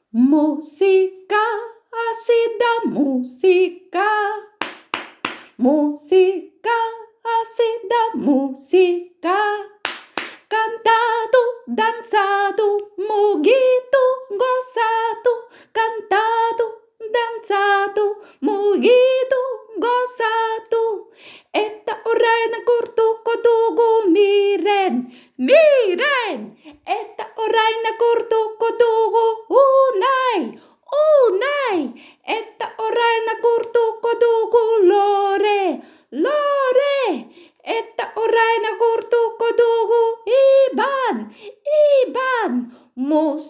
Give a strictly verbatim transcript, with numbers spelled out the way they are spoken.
Música, ácida música. Música, ácida música. Cantado, danzado, moguito, gozado. Cantado, danzado, moguito, gozado. Että oraina kurtukko tuugu miren. Miren! Että oraina kurtukko tuugu unai. Unai! Että oraina kurtukko tuugu lore. Lore! Että oraina kurtukko tuugu iban. Iban! Mus